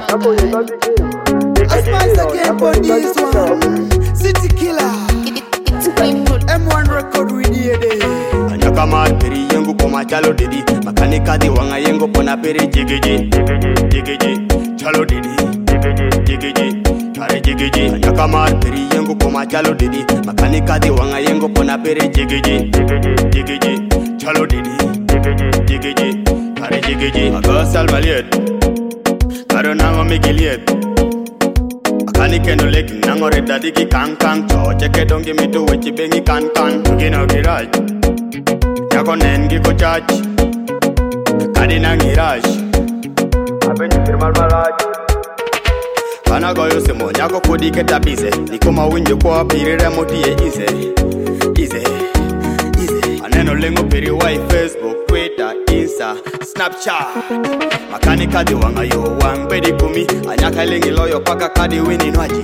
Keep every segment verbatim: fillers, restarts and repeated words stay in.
I smiles again for this one. City killer. M one record with the day. Anyaka marperi yengu poma chalo didi. Makanika di wanga yengu pona peri jigiji. Jigiji, chalo didi. Jigiji, kare jigiji. Anyaka marperi yengu poma chalo didi. Makanika di wanga yengu pona peri jigiji. Jigiji, chalo didi. Jigiji, kare jigiji. Aga salvaliet. Karo nango migiliet. Akani kendo leki nango reda digi kan kan. Cho cheke dongi mitu wechi bengi kan kan. Gino giraj Yako nengi ko chach Kadi na ngiraj Abenyi firmal malaj Kana goyo semo nyako kodi keta bize Nikoma winjo kwa piri remoti ye ize Ize Ize Aneno lengo piri wai Facebook, Twitter, Insta, Snapchat Makani kadi wanga yo wang bedi kumi Anyaka lengi loyo paka kadi wini nwaji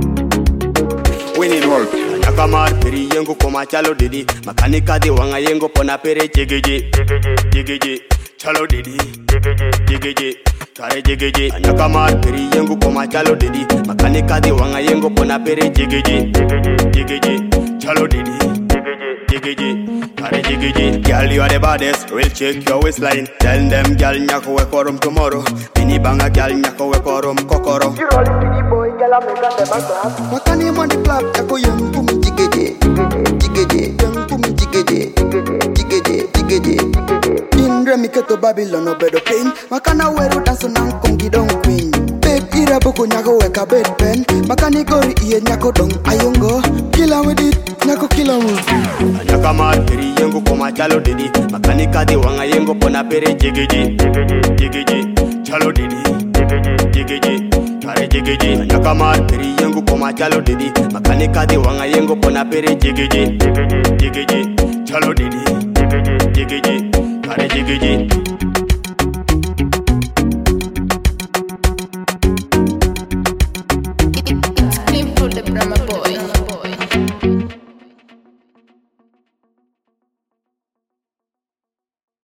Wini nwaji Anyaka marpiri yengu koma chalo didi Makanika di wanga yengu pona pere jigiji Jigiji, chalo didi Jigiji, kare jigiji Anyaka marpiri yengu koma chalo didi Makanika di wanga yengu pona pere jigiji Jigiji, chalo didi Jigiji, kare jigiji Girl, you are the baddest, real check your waistline Tell them girl nyako we korum tomorrow Mini banga girl nyako we korum kokoro You rolling to the boy, girl, I make a them a Makani I'm on the club, yako young pum jigiji Jigiji, young pum jigiji Jigiji, jigiji Indre miketo Babylon no bedo pain Makana weru dance nang kongi dong queen Babe ira buku nyako weka bed pen Makani gori iye nyako dong ayongo Killa with it, nyako killa with Anyaka marpiri yengu koma chalo didi Makanika di wanga yengu pona pere jigiji Jigiji, chalo didi Jigiji, kare jigiji Anyaka marpiri yengu koma chalo didi Makanika di wanga yengu pona pere jigiji Jigiji, chalo didi Jigiji, kare jigiji